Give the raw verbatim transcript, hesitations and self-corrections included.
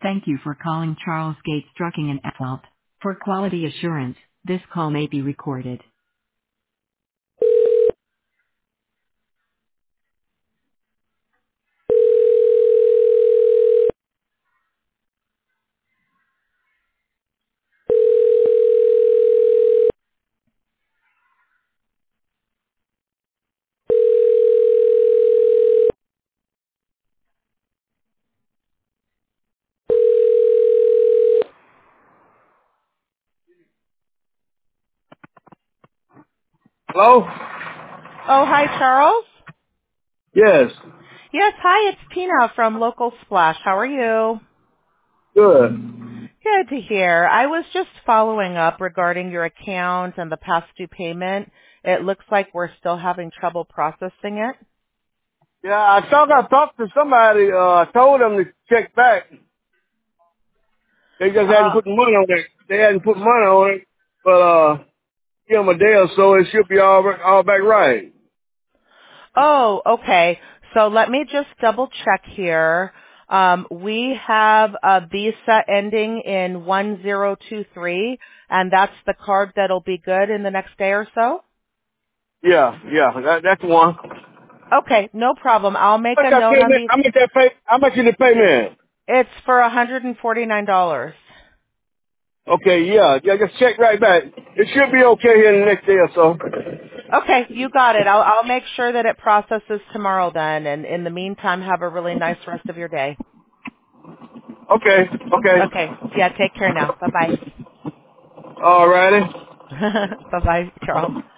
Thank you for calling Charles Gates Trucking and Asphalt. For quality assurance, this call may be recorded. Hello? Oh, hi, Charles. Yes. Yes, hi, it's Tina from Local Splash. How are you? Good. Good to hear. I was just following up regarding your account and the past due payment. It looks like we're still having trouble processing it. Yeah, I thought I talked to somebody. Uh, I told them to check back. They just hadn't Uh, put the money on it. They hadn't put money on it. But uh, give them a day or so, it should be all all back right. oh, okay. So let me just double check here. Um, we have a Visa ending in one zero two three, and that's the card that'll be good in the next day or so? Yeah, yeah, that, that's the one. How Okay, no problem. I'll make much a that note on payment? the How much that pay? How much is the payment? It's for one hundred forty-nine dollars. Okay, yeah, yeah, just check right back. It should be okay here in the next day or so. Okay, you got it. I'll, I'll make sure that it processes tomorrow then. And in the meantime, have a really nice rest of your day. Okay, okay. Okay. Yeah, take care now. Bye-bye. All righty. Bye-bye, Charles.